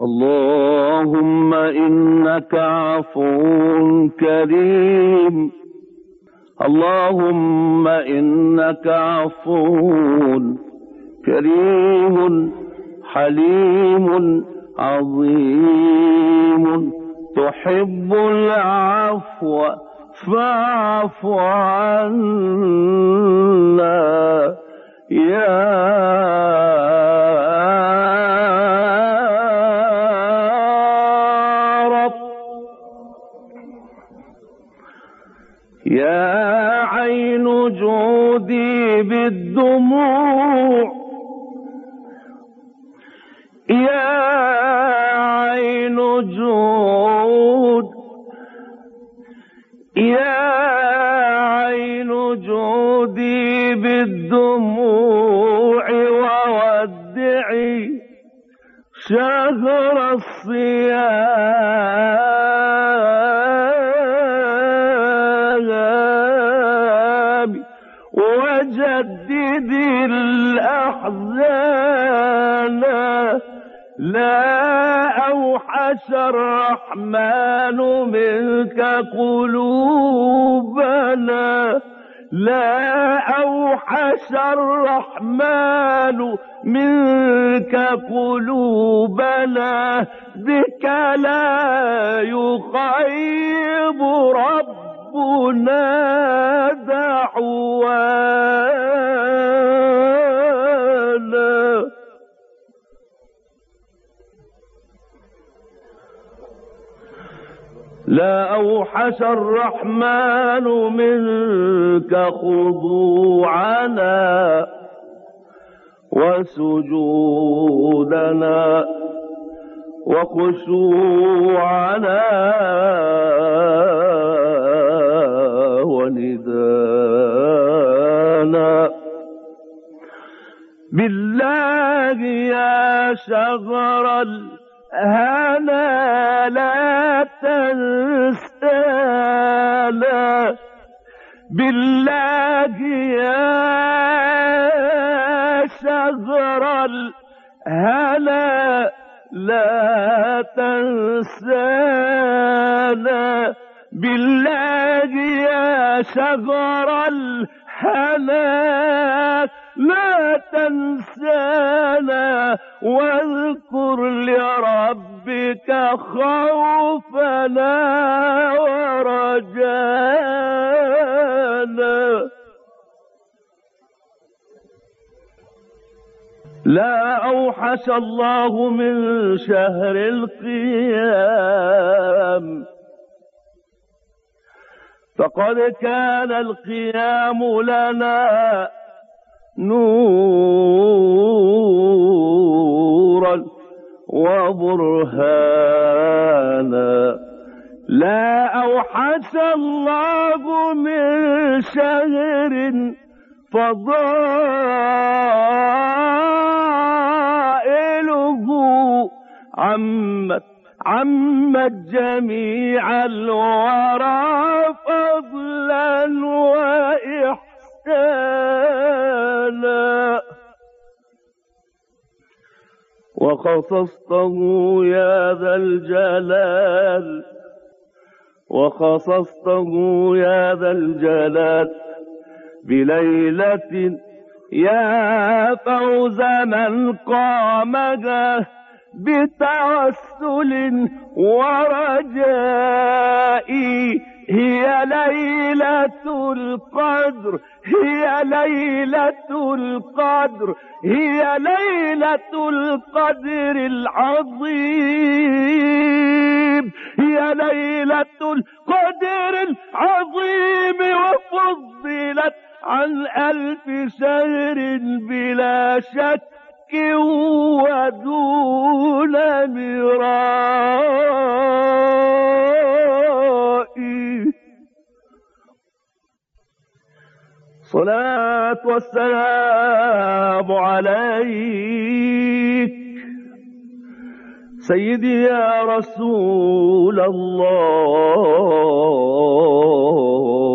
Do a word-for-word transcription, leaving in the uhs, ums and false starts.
اللهم إنك عفو كريم، اللهم إنك عفو كريم حليم عظيم تحب العفو فاعف عنا يا رب. يا عين جودي بالدموع، يا عين جود، يا عين جودي بالدموع وودعي شهر الصيام وجددي الأحزان. لا أوحش الرحمن منك قلوبنا، لا أوحش الرحمن منك قلوبنا، بك لا يخيب ربنا دعوانا. لا أوحش الرحمن منك خضوعنا وسجودنا وخشوعنا وندانا. بالله يا شغر الهنا لا تنسانا، بالله يا شغر الهنا لا تنسانا، بالله يا شغر الهنا لا تنسانا، واذكر لربك خوفنا ورجانا. لا أوحش الله من شهر القيام، فقد كان القيام لنا نورا وبرهانا. لا أوحش الله من شهر فضائله عمت عمت جميع الورى فضلا وإحسانا. وخصصته يا ذا الجلال، وخصصته يا ذا الجلال بليلة يا فوز من قامها بتوسل ورجائي. هي ليلة القدر، هي ليلة القدر، هي ليلة القدر العظيم، هي ليلة القدر العظيم وفضلت عن ألف شهر بلا شك ودون مرائي. صلاة والسلام عليك سيدي يا رسول الله.